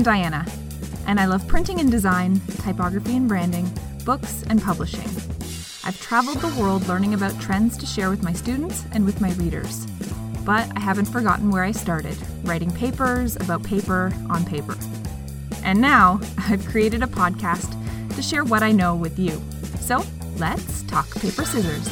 Diana, and I love printing and design, typography and branding, books and publishing. I've traveled the world learning about trends to share with my students and with my readers. But I haven't forgotten where I started, writing papers about paper on paper. And now I've created a podcast to share what I know with you. So let's talk paper scissors.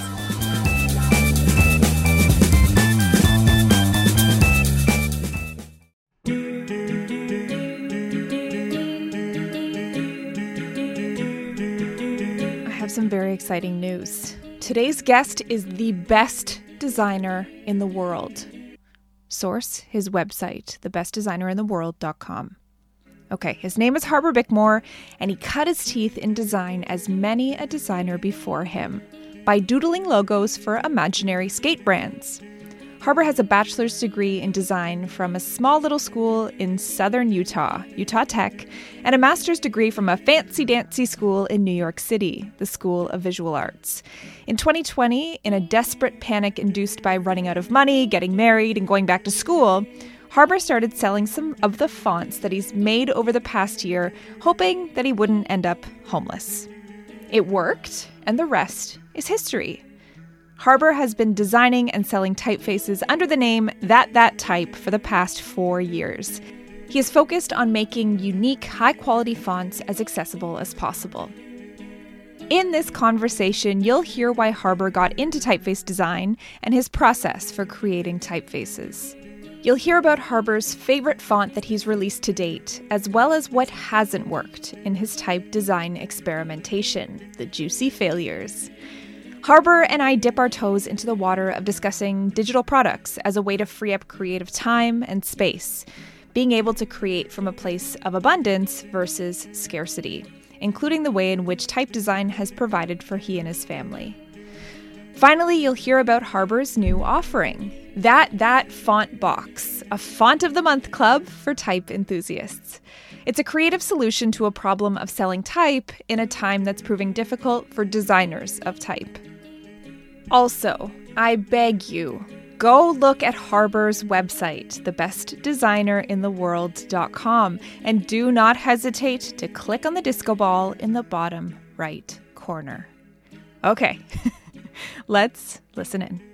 I have some very exciting news. Today's guest is the best designer in the world. Source, his website, thebestdesignerintheworld.com. Okay, his name is Harbour Bickmore, and he cut his teeth in design as many a designer before him by doodling logos for imaginary skate brands. Harbour has a bachelor's degree in design from a small little school in southern Utah, Utah Tech, and a master's degree from a fancy-dancy school in New York City, the School of Visual Arts. In 2020, in a desperate panic induced by running out of money, getting married, and going back to school, Harbour started selling some of the fonts that he's made over the past year, hoping that he wouldn't end up homeless. It worked, and the rest is history. Harbour has been designing and selling typefaces under the name That Type for the past 4 years. He is focused on making unique, high-quality fonts as accessible as possible. In this conversation, you'll hear why Harbour got into typeface design and his process for creating typefaces. You'll hear about Harbour's favorite font that he's released to date, as well as what hasn't worked in his type design experimentation, the juicy failures. Harbour and I dip our toes into the water of discussing digital products as a way to free up creative time and space, being able to create from a place of abundance versus scarcity, including the way in which type design has provided for he and his family. Finally, you'll hear about Harbour's new offering, That Font Box, a Font of the Month club for type enthusiasts. It's a creative solution to a problem of selling type in a time that's proving difficult for designers of type. Also, I beg you, go look at Harbour's website, thebestdesignerintheworld.com, and do not hesitate to click on the disco ball in the bottom right corner. Okay, let's listen in.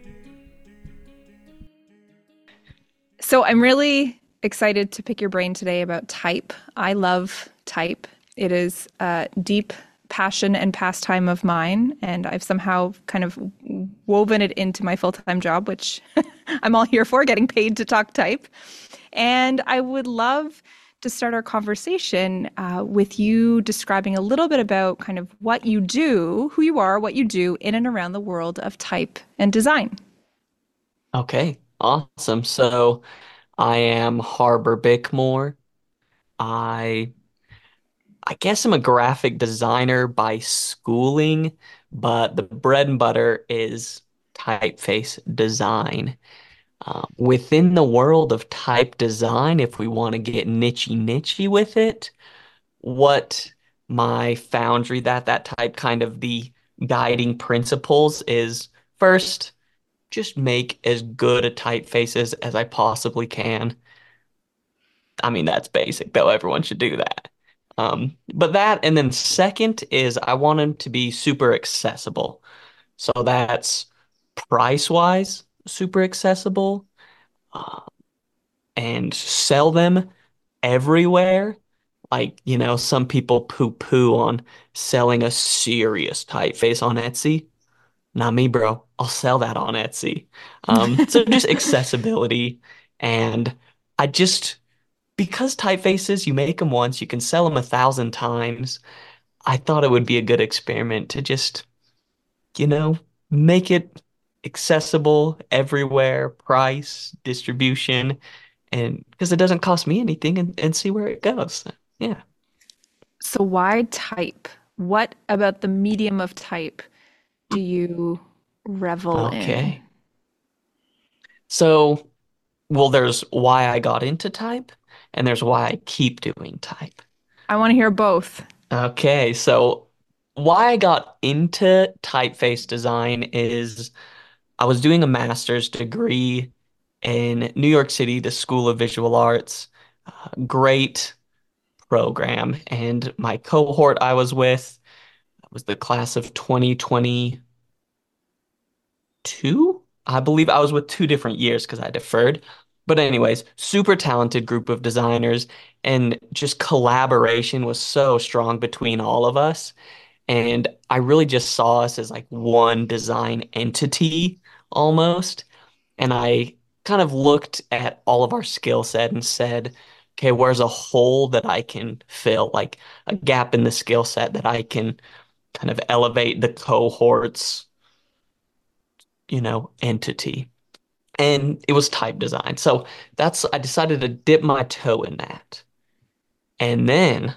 So I'm really excited to pick your brain today about type. I love type. It is a deep passion and pastime of mine, and I've somehow kind of woven it into my full-time job, which I'm all here for, getting paid to talk type. And I would love to start our conversation with you describing a little bit about kind of what you do, who you are, what you do in and around the world of type and design. Okay, awesome. So I am Harbour Bickmore. I I guess I'm a graphic designer by schooling, but the bread and butter is typeface design. Within the world of type design, if we want to get nichey with it, what my foundry that type kind of the guiding principles is first, just make as good a typefaces as I possibly can. I mean, that's basic, though. Everyone should do that. But that, and then second is I want them to be super accessible. So that's price-wise, super accessible, uh, and sell them everywhere. Like, some people poo-poo on selling a serious typeface on Etsy. Not me, bro. I'll sell that on Etsy. So just accessibility. And I just, because typefaces, you make them once, you can sell them 1,000 times. I thought it would be a good experiment to just, you know, make it accessible everywhere, price, distribution, and because it doesn't cost me anything and see where it goes. Yeah. So why type? What about the medium of type do you revel in? Okay. So, well, there's why I got into type, and there's why I keep doing type. I want to hear both. Okay, so why I got into typeface design is I was doing a master's degree in New York City, the School of Visual Arts. Great. program, and my cohort I was with was the class of 2022. I believe I was with 2 different years because I deferred. But anyways, super talented group of designers, and just collaboration was so strong between all of us. And I really just saw us as like one design entity almost. And I kind of looked at all of our skill set and said, okay, where's a hole that I can fill, like a gap in the skill set that I can kind of elevate the cohort's, entity. And it was type design. So I decided to dip my toe in that. And then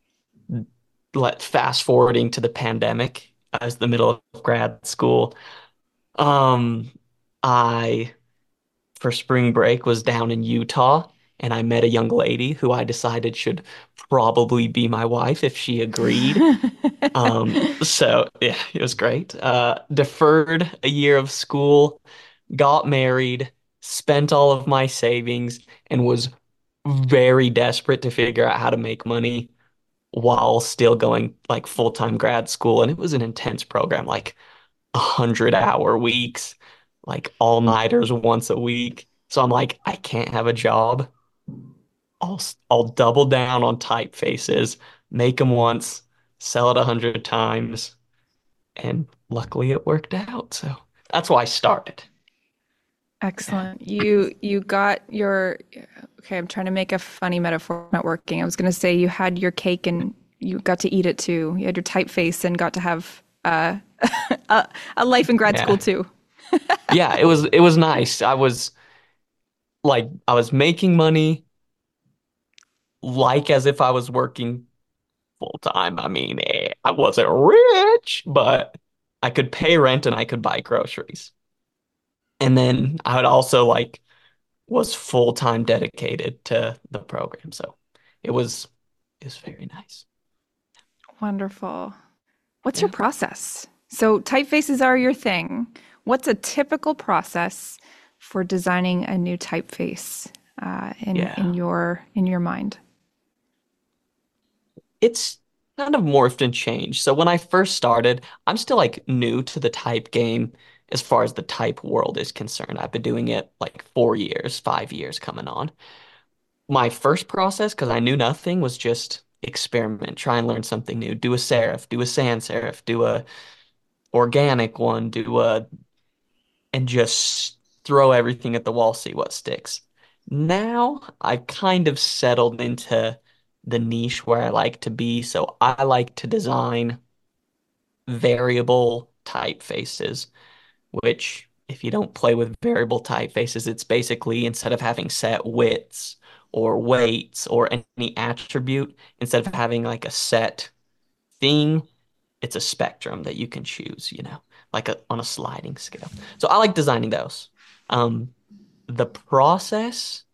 fast forwarding to the pandemic, as the middle of grad school. Um, I for spring break was down in Utah, and I met a young lady who I decided should probably be my wife if she agreed. So yeah, it was great. Deferred a year of school, got married, spent all of my savings, and was very desperate to figure out how to make money while still going like full-time grad school. And it was an intense program, like 100-hour weeks, like all-nighters once a week. So I'm like, I can't have a job. I'll double down on typefaces, make them once, sell it 100 times, and luckily it worked out. So that's why I started. Yeah. Excellent. You got your okay, I'm trying to make a funny metaphor not working. I was going to say you had your cake and you got to eat it too. You had your typeface and got to have a life in grad school Yeah. too. Yeah, it was nice. I was making money like as if I was working full time. I mean, I wasn't rich, but I could pay rent and I could buy groceries. And then I would also was full time dedicated to the program. So it was it was very nice. Wonderful. What's your Yeah. process? So typefaces are your thing. What's a typical process for designing a new typeface in Yeah. your mind? It's kind of morphed and changed. So when I first started, I'm still like new to the type game as far as the type world is concerned. I've been doing it like 4 years, 5 years coming on. My first process, because I knew nothing, was just experiment, try and learn something new. Do a serif, do a sans serif, do a organic one, and just throw everything at the wall, see what sticks. Now I've kind of settled into the niche where I like to be. So I like to design variable typefaces, which if you don't play with variable typefaces, it's basically instead of having set widths or weights or any attribute, instead of having like a set thing, it's a spectrum that you can choose, like on a sliding scale. So I like designing those. Um, the process,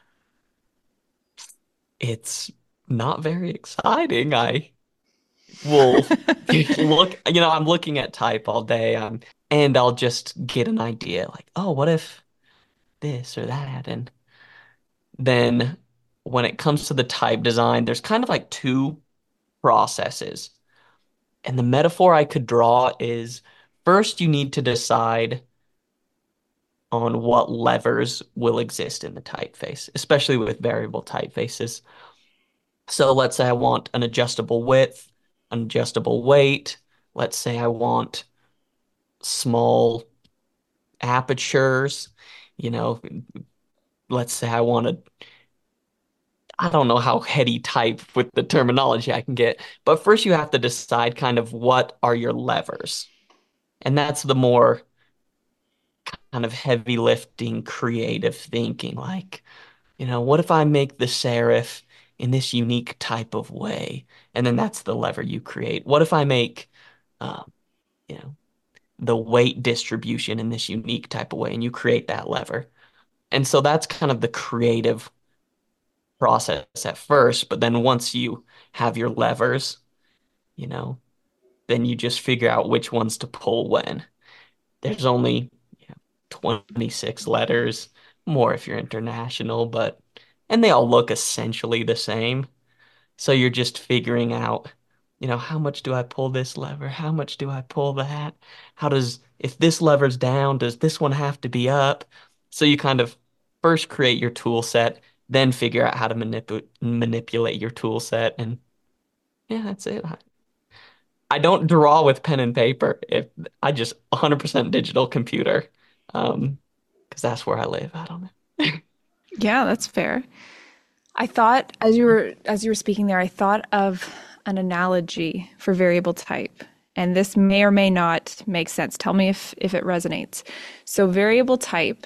it's not very exciting. I will look, I'm looking at type all day, and I'll just get an idea like, oh, what if this or that? And then when it comes to the type design, there's kind of like two processes. And the metaphor I could draw is first you need to decide on what levers will exist in the typeface, especially with variable typefaces. So let's say I want an adjustable width, an adjustable weight. Let's say I want small apertures. You know, let's say I don't know how heady type with the terminology I can get, but first you have to decide kind of what are your levers. And that's the more kind of heavy lifting, creative thinking. Like, what if I make the serif in this unique type of way? And then that's the lever you create. What if I make, um, you know, the weight distribution in this unique type of way, and you create that lever. And so that's kind of the creative process at first, but then once you have your levers, you know, then you just figure out which ones to pull when. There's only 26 letters, more if you're international, and they all look essentially the same. So you're just figuring out, how much do I pull this lever? How much do I pull that? If this lever's down, does this one have to be up? So you kind of first create your tool set, then figure out how to manipulate your tool set. And yeah, that's it. I don't draw with pen and paper. If I just 100% digital computer, because that's where I live. I don't know. Yeah, that's fair. I thought as you were speaking there, I thought of an analogy for variable type. And this may or may not make sense. Tell me if it resonates. So variable type,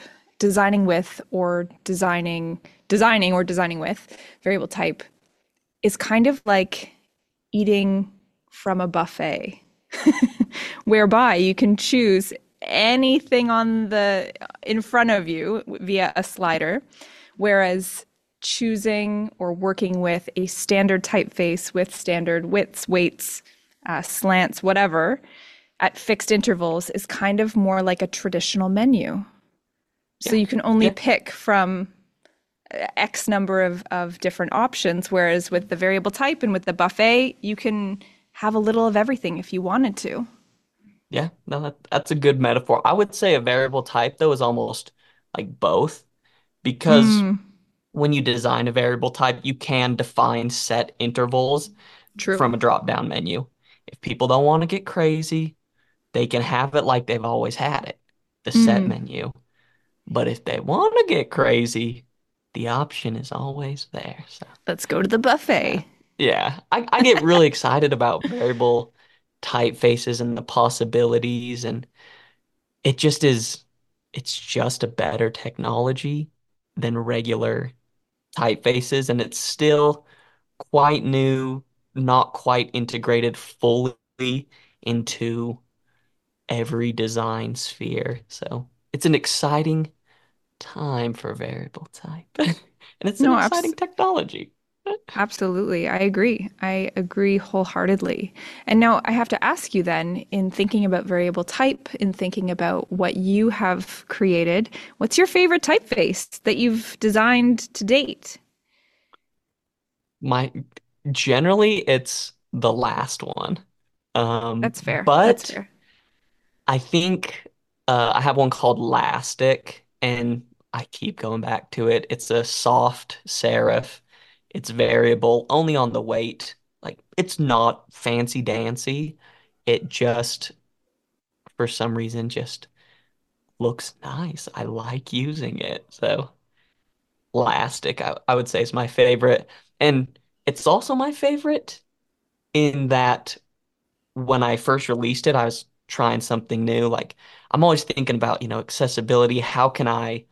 designing or designing with variable type is kind of like eating from a buffet, whereby you can choose anything in front of you via a slider, whereas choosing or working with a standard typeface with standard widths, weights, slants, whatever, at fixed intervals is kind of more like a traditional menu. So Yeah. you can only Yeah. pick from X number of different options, whereas with the variable type and with the buffet, you can have a little of everything if you wanted to. Yeah. No, that's a good metaphor. I would say a variable type, though, is almost like both because Mm, when you design a variable type, you can define set intervals true. from a drop-down menu. If people don't want to get crazy, they can have it like they've always had it, the set Mm, menu. But if they want to get crazy, the option is always there. So, let's go to the yeah. buffet. Yeah. I get really excited about variable typefaces and the possibilities, and it just is, it's just a better technology than regular typefaces, and it's still quite new, not quite integrated fully into every design sphere. So it's an exciting time for variable type. And it's an No, exciting technology. absolutely. I agree. I agree wholeheartedly. And now I have to ask you then, in thinking about variable type, in thinking about what you have created, what's your favorite typeface that you've designed to date? My Generally it's the last one. That's fair. That's But fair. I think I have one called Lastic, and I keep going back to it. It's a soft serif. It's variable only on the weight. Like it's not fancy dancy. It just, for some reason, just looks nice. I like using it. So Lastic, I would say is my favorite. And it's also my favorite in that when I first released it, I was trying something new. Like I'm always thinking about, accessibility. How can I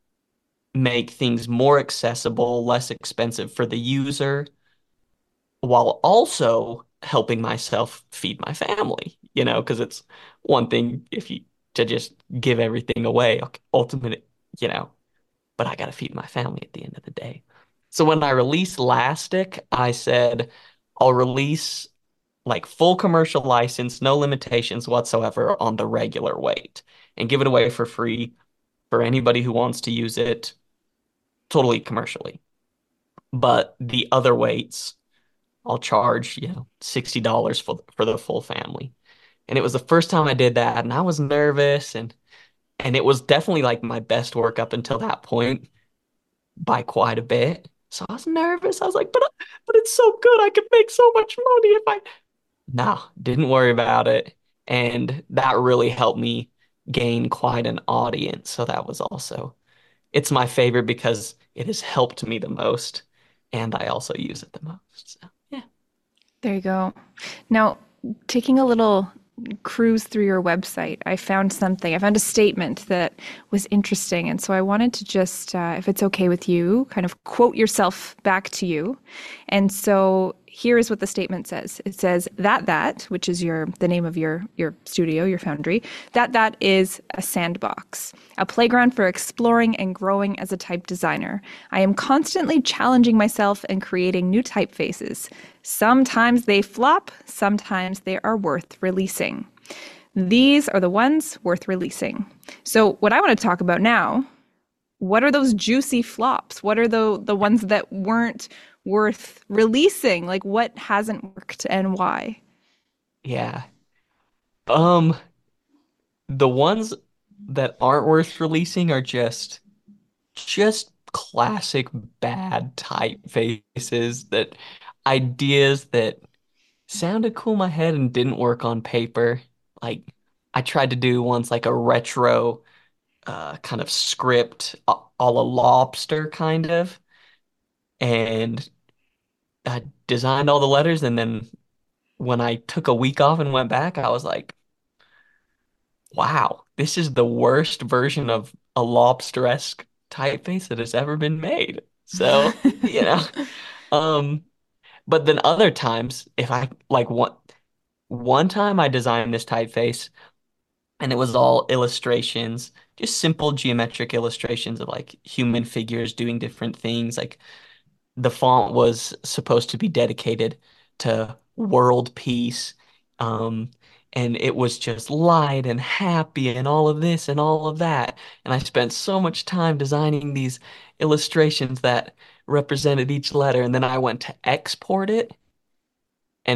make things more accessible, less expensive for the user, while also helping myself feed my family, because it's one thing if you to just give everything away, ultimate, you know, but I got to feed my family at the end of the day. So when I released Lastic, I said I'll release like full commercial license, no limitations whatsoever on the regular weight and give it away for free for anybody who wants to use it totally commercially. But the other weights, I'll charge, $60 for the full family. And it was the first time I did that, and I was nervous, and it was definitely like my best work up until that point by quite a bit. So I was nervous. I was like, but it's so good. I could make so much money if I No, didn't worry about it. And that really helped me gain quite an audience. So that was also, it's my favorite because it has helped me the most. And I also use it the most. So yeah. There you go. Now, taking a little cruise through your website, I found something. I found a statement that was interesting. And so I wanted to just, if it's okay with you, kind of quote yourself back to you. And so here is what the statement says. It says that, which is the name of your studio, your foundry, that is a sandbox, a playground for exploring and growing as a type designer. I am constantly challenging myself and creating new typefaces. Sometimes they flop, sometimes they are worth releasing. These are the ones worth releasing. So what I want to talk about now, what are those juicy flops? What are the ones that weren't worth releasing? Like what hasn't worked and why? Yeah. Um, the ones that aren't worth releasing are just classic bad typefaces that ideas that sounded cool in my head and didn't work on paper. Like I tried to do once like a retro kind of script a la Lobster kind of, and I designed all the letters, and then when I took a week off and went back, I was like, wow, this is the worst version of a lobster-esque typeface that has ever been made. So, um, but then other times, if I like one time I designed this typeface and it was all illustrations, just simple geometric illustrations of like human figures doing different things. Like the font was supposed to be dedicated to world peace. Um, and it was just light and happy and all of this and all of that. And I spent so much time designing these illustrations that represented each letter. And then I went to export it, and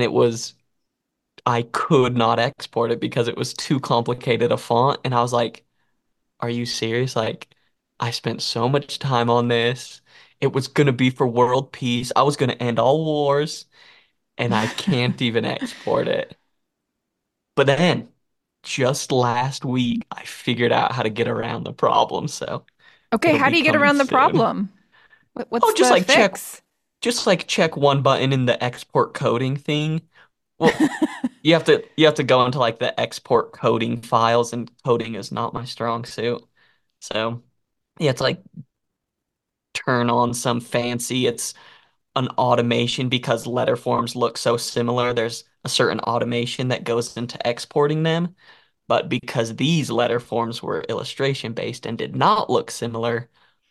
I could not export it because it was too complicated a font. And I was like, are you serious? Like, I spent so much time on this. It was gonna be for world peace. I was gonna end all wars, and I can't even export it. But then, just last week, I figured out how to get around the problem, so Okay, it'll how be do you get coming around the soon. problem? Oh, What's the fix? just like check one button in the export coding thing. Well, you have to go into like the export coding files, and coding is not my strong suit. So you have to like turn on some fancy, it's an automation because letter forms look so similar. There's a certain automation that goes into exporting them. But because these letter forms were illustration based and did not look similar,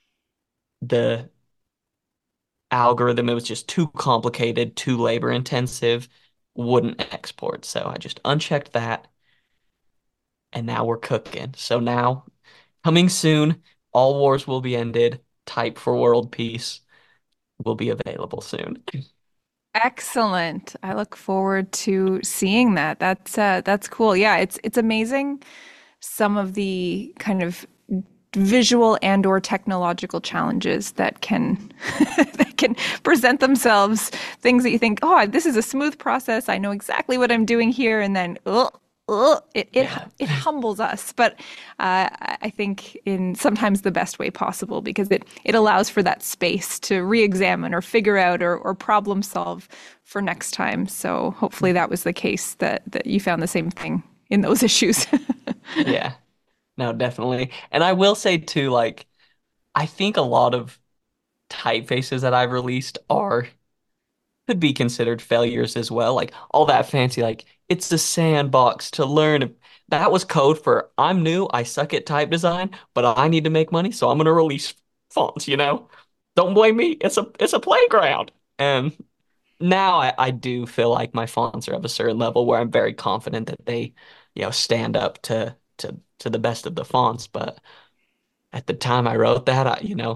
the algorithm, it was just too complicated, too labor intensive, wouldn't export. So I just unchecked that, and now we're cooking. So now, coming soon, all wars will be ended. Type for world peace will be available soon. Excellent. I look forward to seeing that. That's cool. Yeah, it's amazing some of the kind of visual and or technological challenges that can that can present themselves, things that you think, oh, this is a smooth process, I know exactly what I'm doing here, and then Yeah. it humbles us, but I think in sometimes the best way possible, because it allows for that space to re-examine or figure out or problem solve for next time. So hopefully that was the case, that you found the same thing in those issues. Yeah. No, definitely. And I will say too, like, I think a lot of typefaces that I've released are could be considered failures as well. Like all that fancy, like it's a sandbox to learn. That was code for I'm new, I suck at type design, but I need to make money, so I'm gonna release fonts. Don't blame me. It's a playground. And now I do feel like my fonts are of a certain level where I'm very confident that they, stand up to the best of the fonts. But at the time I wrote that,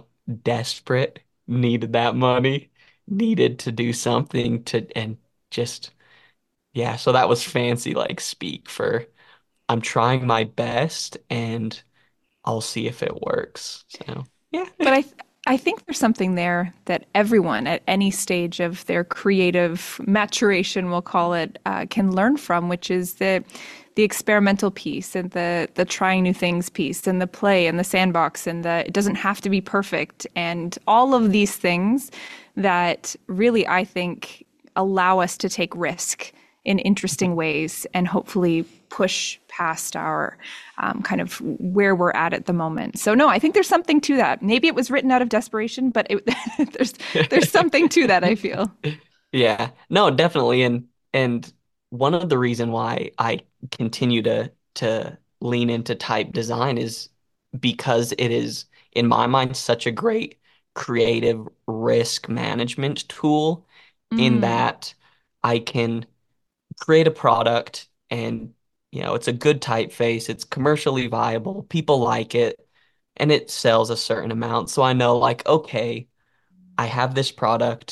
desperate, needed that money, needed to do something and just, yeah, so that was fancy like speak for I'm trying my best and I'll see if it works. So, yeah. But I think there's something there that everyone at any stage of their creative maturation, we'll call it, can learn from, which is the experimental piece and the trying new things piece and the play and the sandbox and the it doesn't have to be perfect and all of these things that really I think allow us to take risk in interesting ways and hopefully push past our kind of where we're at the moment. So no, I think there's something to that. Maybe it was written out of desperation, but there's something to that, I feel. Yeah, no, definitely. And one of the reason why I continue to lean into type design is because it is, in my mind, such a great creative risk management tool in Mm. that I can create a product and it's a good typeface, it's commercially viable, people like it, and it sells a certain amount. So I know like, okay, I have this product.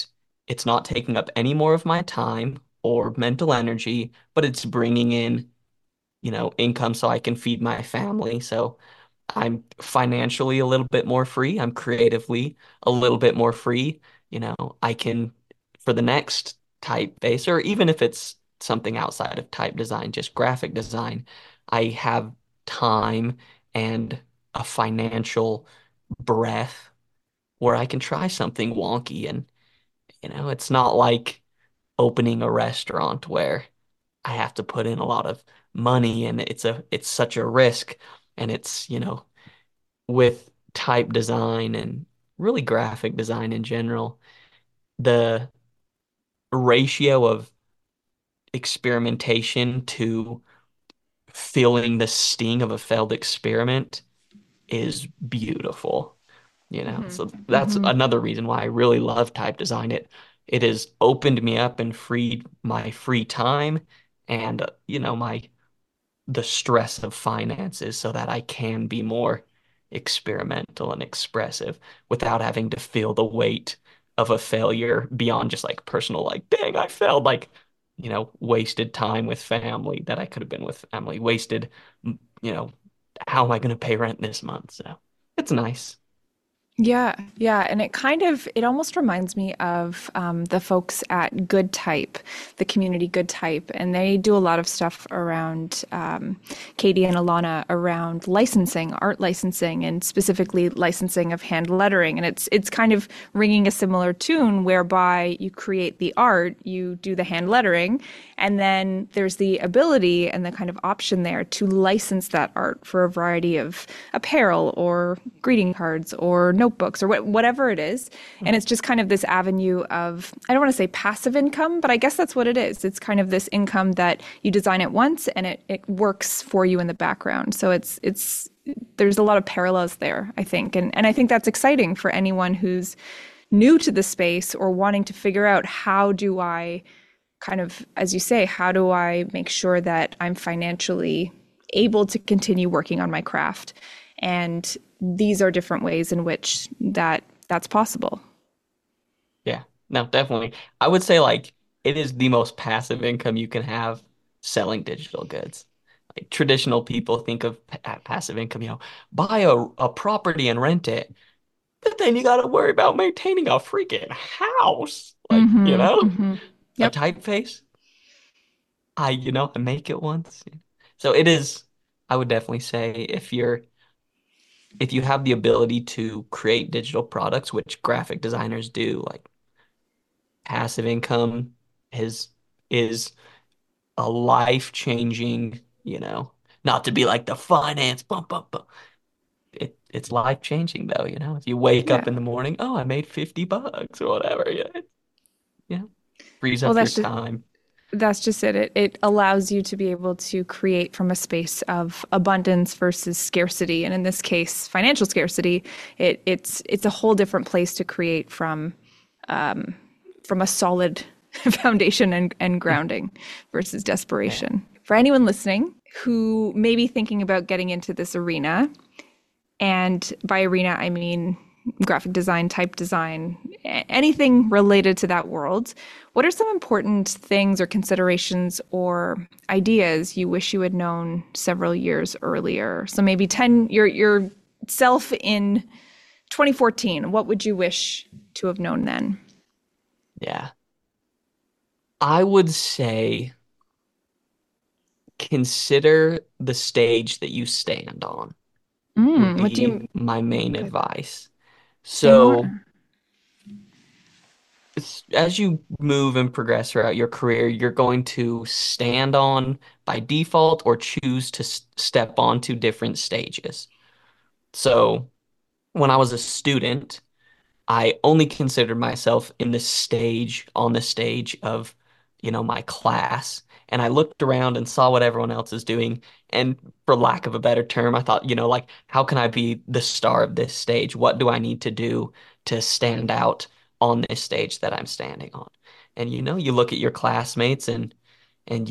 It's not taking up any more of my time or mental energy, but it's bringing in, income so I can feed my family. So I'm financially a little bit more free. I'm creatively a little bit more free. I can, for the next typeface, or even if it's something outside of type design, just graphic design, I have time and a financial breath where I can try something wonky. And, it's not like opening a restaurant where I have to put in a lot of money and it's such a risk. And it's, with type design and really graphic design in general, the ratio of experimentation to feeling the sting of a failed experiment is beautiful, Hmm. So that's Hmm. another reason why I really love type design. It has opened me up and freed my free time and my the stress of finances so that I can be more experimental and expressive without having to feel the weight of a failure beyond just like personal, like, dang, I failed, like, wasted time with family that I could have been with family, wasted, you know, how am I going to pay rent this month? So it's nice. Yeah, yeah, and it almost reminds me of the folks at Good Type, the community Good Type, and they do a lot of stuff around Katie and Alana around licensing, art licensing, and specifically licensing of hand lettering. And it's kind of ringing a similar tune whereby you create the art, you do the hand lettering, and then there's the ability and the kind of option there to license that art for a variety of apparel or greeting cards or notebooks or whatever it is. And it's just kind of this avenue of, I don't want to say passive income, but I guess that's what it is. It's kind of this income that you design it once and it works for you in the background. So there's a lot of parallels there, I think. And I think that's exciting for anyone who's new to the space or wanting to figure out how do I kind of, as you say, how do I make sure that I'm financially able to continue working on my craft? And these are different ways in which that's possible. Yeah, no, definitely. I would say like it is the most passive income you can have selling digital goods. Like traditional people think of passive income, buy a property and rent it, but then you got to worry about maintaining a freaking house. Like, Mm-hmm. Mm-hmm. a Yep. typeface. I make it once. So it is, I would definitely say if you have the ability to create digital products, which graphic designers do, like passive income is a life-changing, not to be like the finance bump bump bump. It's life-changing though, If you wake Yeah. up in the morning, oh, I made $50 or whatever, yeah, frees Well, up your time. that's just it. It allows you to be able to create from a space of abundance versus scarcity. And in this case, financial scarcity, it's a whole different place to create from a solid foundation and grounding versus Yeah. desperation. For anyone listening who may be thinking about getting into this arena, and by arena, I mean graphic design, type design, anything related to that world. What are some important things or considerations or ideas you wish you had known several years earlier? So maybe 10, your self in 2014, what would you wish to have known then? Yeah. I would say consider the stage that you stand on would What do be you, my main okay, advice. say So more? as you move and progress throughout your career, you're going to stand on by default or choose to step onto different stages. So when I was a student, I only considered myself in the stage, on the stage of, my class. And I looked around and saw what everyone else is doing. And for lack of a better term, I thought, like, how can I be the star of this stage? What do I need to do to stand out on this stage that I'm standing on? And you look at your classmates and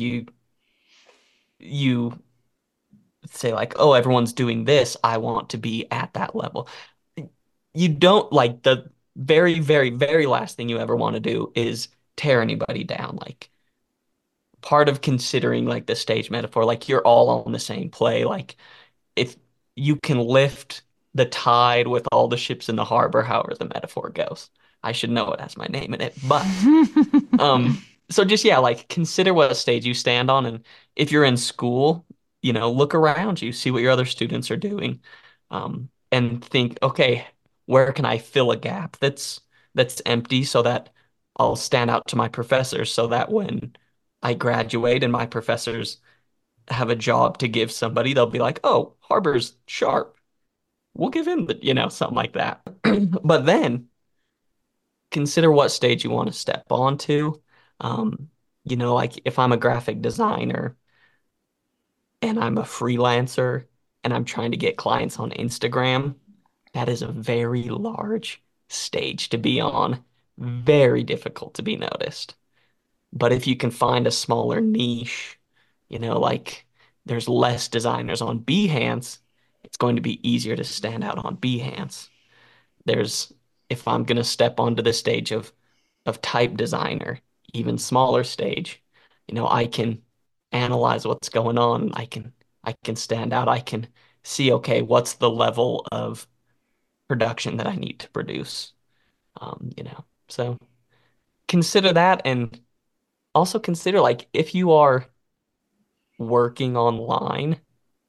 you say like, oh, everyone's doing this. I want to be at that level. You don't like very, very, very last thing you ever want to do is tear anybody down. Like part of considering like the stage metaphor, like you're all on the same play. Like if you can lift the tide with all the ships in the harbor, however the metaphor goes. I should know it has my name in it. But so just yeah, like consider what stage you stand on, and if you're in school, look around you, see what your other students are doing, and think, okay, where can I fill a gap that's empty so that I'll stand out to my professors, so that when I graduate and my professors have a job to give somebody, they'll be like, oh, Harbor's sharp. We'll give him something like that. But then consider what stage you want to step onto. Like if I'm a graphic designer and I'm a freelancer and I'm trying to get clients on Instagram, that is a very large stage to be on, very difficult to be noticed. But if you can find a smaller niche, like there's less designers on Behance, it's going to be easier to stand out on Behance. There's if I'm going to step onto the stage of type designer, even smaller stage, I can analyze what's going on. I can stand out. I can see, okay, what's the level of production that I need to produce. So consider that, and also consider like if you are working online,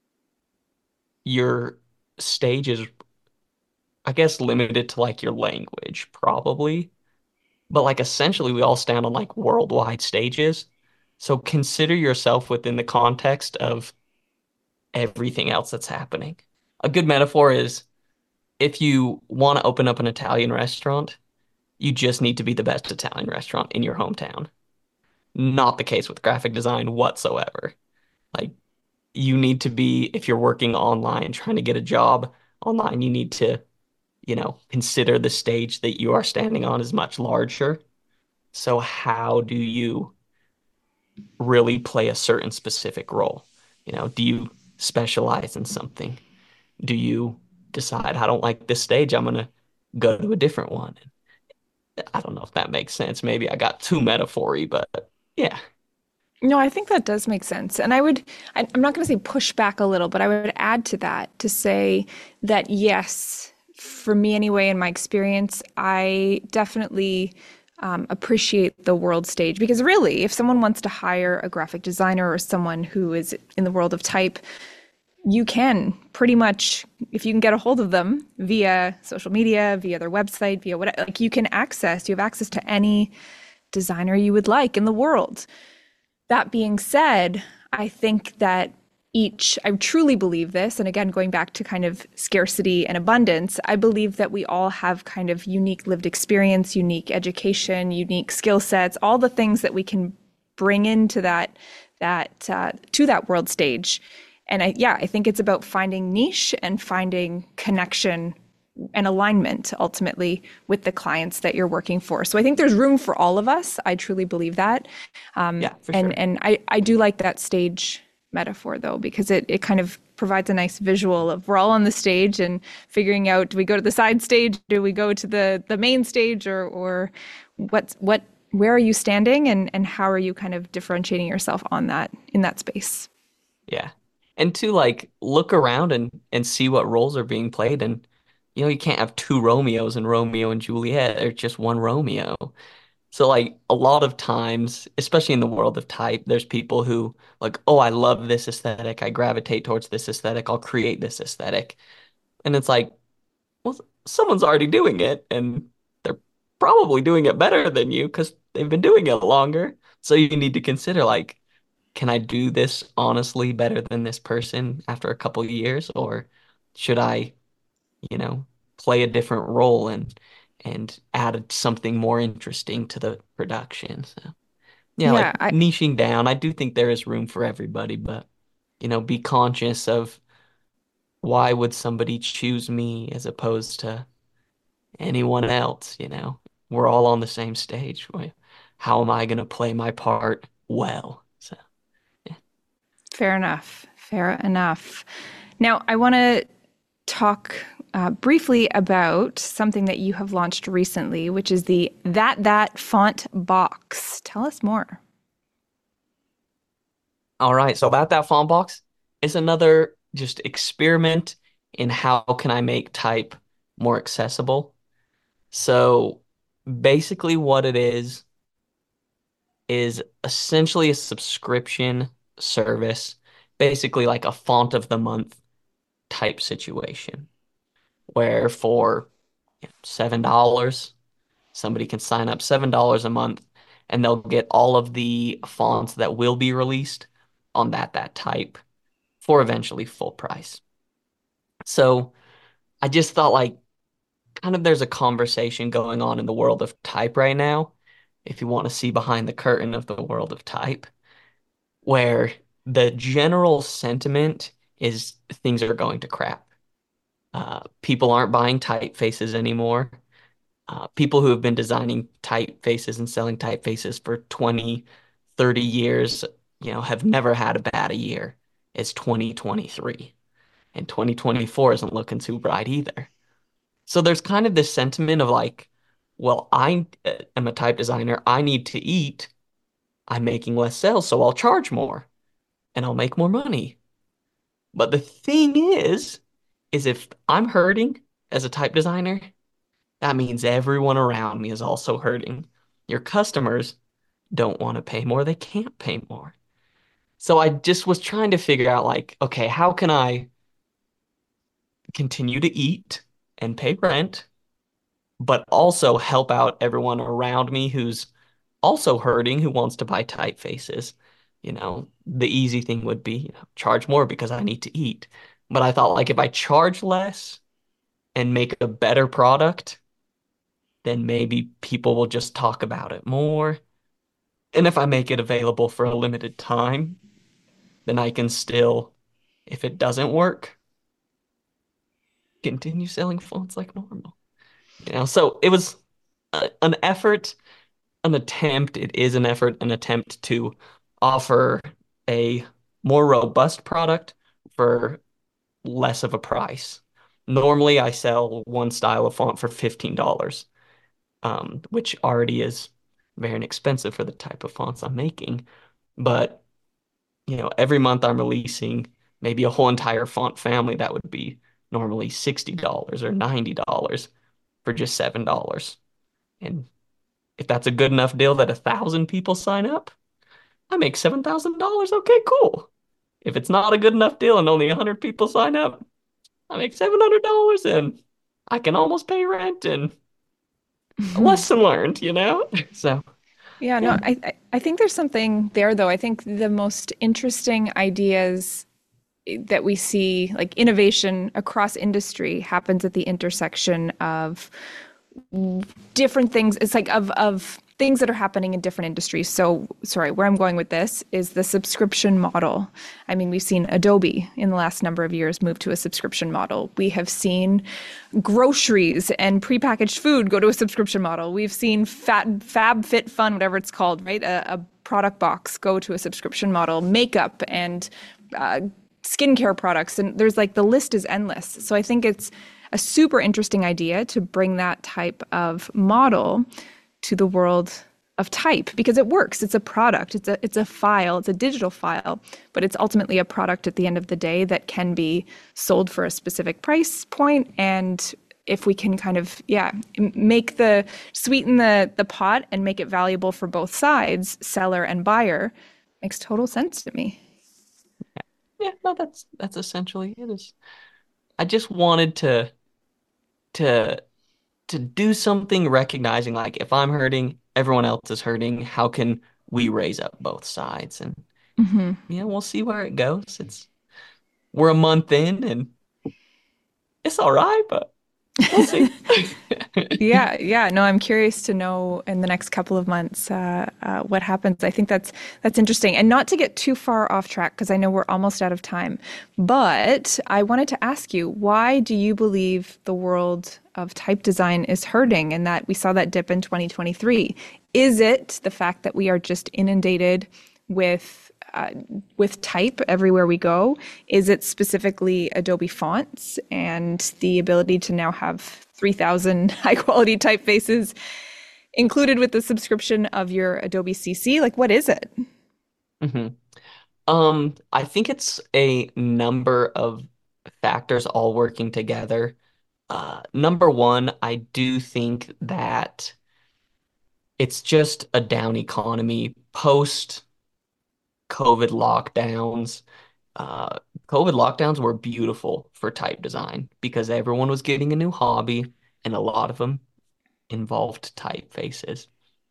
your stage is, I guess, limited to like your language, probably. But like essentially we all stand on like worldwide stages. So consider yourself within the context of everything else that's happening. A good metaphor is if you want to open up an Italian restaurant, you just need to be the best Italian restaurant in your hometown. Not the case with graphic design whatsoever. Like you need to be, if you're working online, trying to get a job online, you need to, consider the stage that you are standing on is much larger. So how do you really play a certain specific role? Do you specialize in something? Do you decide, I don't like this stage, I'm gonna go to a different one? I don't know if that makes sense. Maybe I got too metaphory, but yeah, No, I think that does make sense. And I'm not going to say push back a little, but I would add to that to say that yes, for me anyway, in my experience, I definitely appreciate the world stage because really, if someone wants to hire a graphic designer or someone who is in the world of type, you can pretty much, if you can get a hold of them via social media, via their website, via whatever, like you have access to any designer you would like in the world. That being said, I think that I truly believe this, and again, going back to kind of scarcity and abundance, I believe that we all have kind of unique lived experience, unique education, unique skill sets, all the things that we can bring into that world stage. And I think it's about finding niche and finding connection and alignment ultimately with the clients that you're working for. So I think there's room for all of us. I truly believe that. yeah, for And sure. and I do like that stage metaphor though, because it kind of provides a nice visual of we're all on the stage and figuring out, do we go to the side stage? Do we go to the main stage, or where are you standing, and how are you kind of differentiating yourself on that in that space? Yeah. And to like look around and see what roles are being played, and you can't have two Romeos and Romeo and Juliet. There's just one Romeo. So like a lot of times, especially in the world of type, there's people who like, oh, I love this aesthetic. I gravitate towards this aesthetic. I'll create this aesthetic. And it's like, well, someone's already doing it, and they're probably doing it better than you because they've been doing it longer. So you need to consider like, can I do this honestly better than this person after a couple of years, or should I, you know, play a different role and add something more interesting to the production? So yeah, Yeah, like niching down. I do think there is room for everybody, but be conscious of why would somebody choose me as opposed to anyone else, We're all on the same stage. How am I going to play my part well? So, yeah. fair enough. Fair enough. Now, I want to talk briefly about something that you have launched recently, which is the That Font Box. Tell us more. All right, so about that font box is another just experiment in how can I make type more accessible. So basically what it is essentially a subscription service, basically like a font of the month type situation, where for $7, somebody can sign up $7 a month and they'll get all of the fonts that will be released on that type for eventually full price. So I just thought like kind of there's a conversation going on in the world of type right now, if you want to see behind the curtain of the world of type, where the general sentiment is things are going to crap. People aren't buying typefaces anymore. People who have been designing typefaces and selling typefaces for 20, 30 years, have never had a bad a year. It's 2023, and 2024 isn't looking too bright either. So there's kind of this sentiment of like, well, I am a type designer. I need to eat. I'm making less sales, so I'll charge more and I'll make more money. But the thing is if I'm hurting as a type designer, that means everyone around me is also hurting. Your customers don't want to pay more. They can't pay more. So I just was trying to figure out like, okay, how can I continue to eat and pay rent, but also help out everyone around me who's also hurting, who wants to buy typefaces. The easy thing would be, charge more because I need to eat. But I thought like if I charge less and make a better product, then maybe people will just talk about it more. And if I make it available for a limited time, then I can still, if it doesn't work, continue selling fonts like normal. So it was an effort, an attempt. It is an attempt to offer a more robust product for less of a price. Normally, I sell one style of font for $15, which already is very inexpensive for the type of fonts I'm making. But, every month I'm releasing maybe a whole entire font family that would be normally $60 or $90 for just $7. And if that's a good enough deal that 1,000 people sign up, I make $7,000. Okay, cool. If it's not a good enough deal and only 100 people sign up, I make $700 and I can almost pay rent and a lesson learned. So, Yeah, no, yeah. I think there's something there, though. I think the most interesting ideas that we see, like innovation across industry, happens at the intersection of different things. It's like of things that are happening in different industries. So, sorry, where I'm going with this is the subscription model. I mean, we've seen Adobe in the last number of years move to a subscription model. We have seen groceries and prepackaged food go to a subscription model. We've seen FabFitFun, whatever it's called, right? A product box go to a subscription model. Makeup and skincare products, and there's like the list is endless. So I think it's a super interesting idea to bring that type of model to the world of type because it works. It's a product. It's a file. It's a digital file, but it's ultimately a product at the end of the day that can be sold for a specific price point. And if we can kind of sweeten the pot and make it valuable for both sides, seller and buyer, makes total sense to me. Yeah, no, that's essentially it. Is I just wanted to to do something recognizing like if I'm hurting, everyone else is hurting. How can we raise up both sides? And Hmm. we'll see where it goes. We're a month in and it's all right, but we'll see. Yeah, yeah. No, I'm curious to know in the next couple of months what happens. I think that's interesting, and not to get too far off track because I know we're almost out of time. But I wanted to ask you, why do you believe the world of type design is hurting, and that we saw that dip in 2023? Is it the fact that we are just inundated with uh, with type everywhere we go? Is it specifically Adobe fonts and the ability to now have 3,000 high quality typefaces included with the subscription of your Adobe CC? Like, what is it? hmm I think it's a number of factors all working together. Number one, I do think that it's just a down economy post COVID lockdowns. Uh, COVID lockdowns were beautiful for type design because everyone was getting a new hobby, and a lot of them involved typefaces.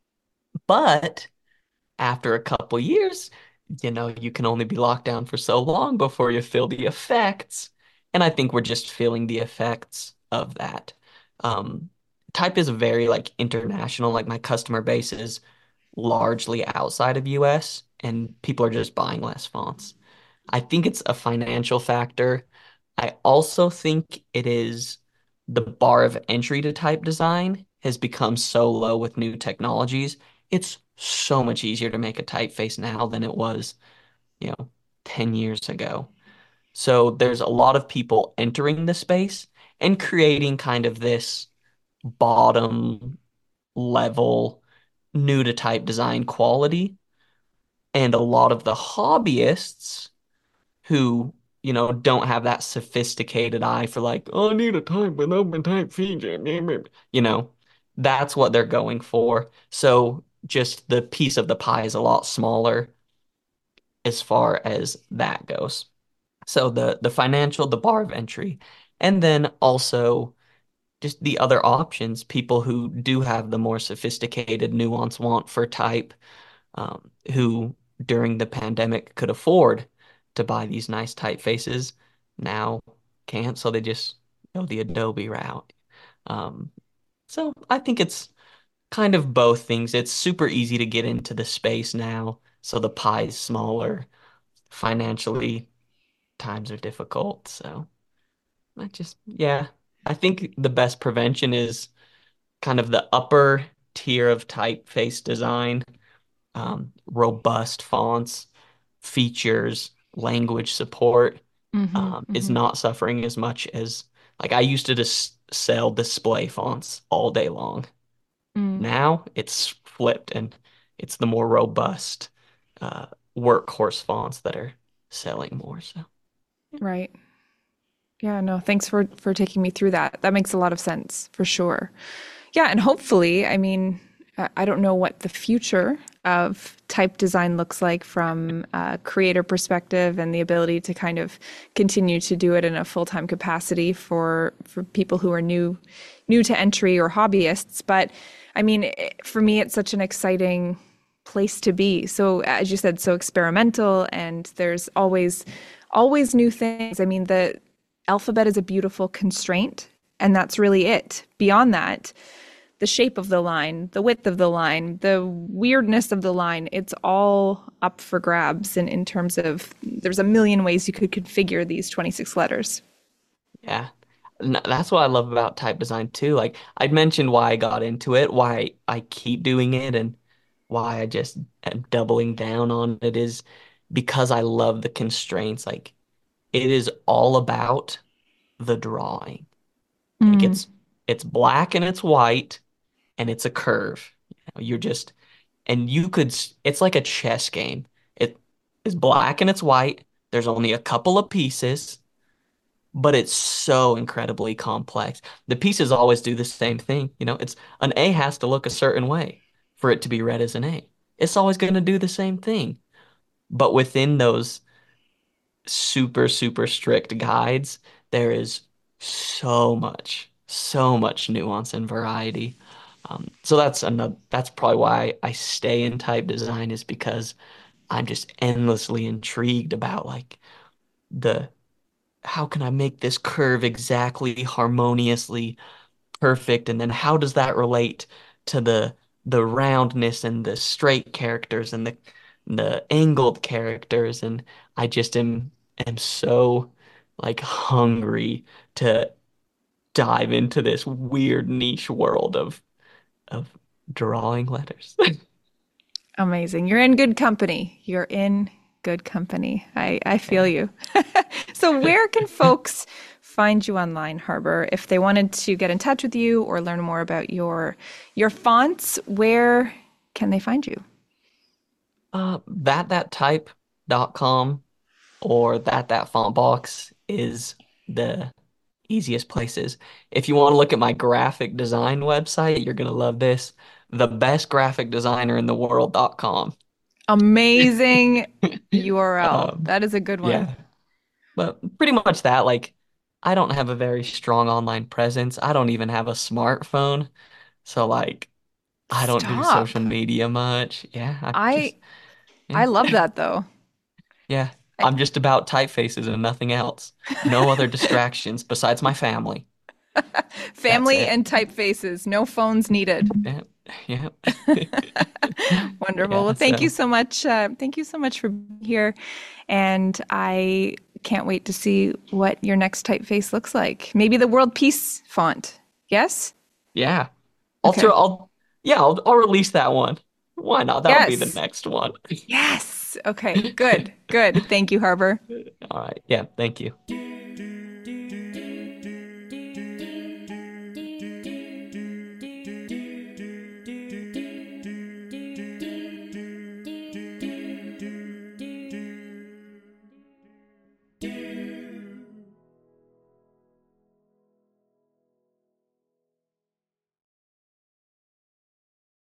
But after a couple years, you can only be locked down for so long before you feel the effects. And I think we're just feeling the effects of that. Um, Type is very like international, like my customer base is largely outside of US and people are just buying less fonts. I think it's a financial factor. I also think it is the bar of entry to type design has become so low with new technologies. It's so much easier to make a typeface now than it was, you know, 10 years ago. So there's a lot of people entering the space and creating kind of this bottom level new to type design quality. And a lot of the hobbyists who, don't have that sophisticated eye for like, oh, I need a type with open type feature. You know, that's what they're going for. So just the piece of the pie is a lot smaller as far as that goes. So the financial, the bar of entry, and then also just the other options, people who do have the more sophisticated nuance want for type who during the pandemic could afford to buy these nice typefaces now can't, so they just go the Adobe route. Um, so I think it's kind of both things. It's super easy to get into the space now, so the pie is smaller. Financially, times are difficult, so yeah. I think the best prevention is kind of the upper tier of typeface design, robust fonts, features, language support, Hmm. is Hmm. not suffering as much as like I used to just sell display fonts all day long. Mm, Now it's flipped and it's the more robust uh, workhorse fonts that are selling more. So right. Yeah, no, thanks for taking me through that. That makes a lot of sense for sure. Yeah, and hopefully, I mean, I don't know what the future of type design looks like from a creator perspective and the ability to kind of continue to do it in a full-time capacity for people who are new to entry or hobbyists. But I mean, for me, it's such an exciting place to be. So as you said, so experimental, and there's always new things. I mean, the alphabet is a beautiful constraint, and that's really it. Beyond that, the shape of the line, the width of the line, the weirdness of the line, it's all up for grabs in terms of there's a million ways you could configure these 26 letters. yeah. That's what I love about type design too. Like I'd mentioned why I got into it, why I keep doing it, and why I just am doubling down on it is because I love the constraints. Like it is all about the drawing. Like Mm, it's black and it's white and it's a curve. You're just and you could it's like a chess game. It is black and it's white. There's only a couple of pieces, but it's so incredibly complex. The pieces always do the same thing. It's an A has to look a certain way for it to be read as an A. It's always going to do the same thing. But within those super, super strict guides, there is so much nuance and variety. So that's probably why I stay in type design is because I'm just endlessly intrigued about like the how can I make this curve exactly harmoniously perfect? And then how does that relate to the roundness and the straight characters and the angled characters? And I just am so like hungry to dive into this weird niche world of drawing letters. amazing. You're in good company. You're in good company. I feel Yeah. you. So where can folks find you online, Harbor? If they wanted to get in touch with you or learn more about your fonts, where can they find you? Thatthattype.com or that font box is the easiest places. If you want to look at my graphic design website, you're gonna love this. The best graphic designer in the world.com. Amazing URL. Um, That is a good one. yeah, but pretty much that. Like, I don't have a very strong online presence. I don't even have a smartphone. So, like, I don't do Stop. social media much. Yeah, I I just, yeah, I love that though. yeah. I, I'm just about typefaces and nothing else. No other distractions besides my family. That's family it. and typefaces, no phones needed. Yeah, yeah. Wonderful. Well, Yeah, thank you so so much. Thank you so much for being here. And I can't wait to see what your next typeface looks like. Maybe the world peace font. Yes? yeah. I'll Okay. throw I'll yeah, I'll release that one. Why not? That'll be the Yes. next one. Yes. Okay. Good. Good. Thank you, Harbor. All right. Yeah, thank you.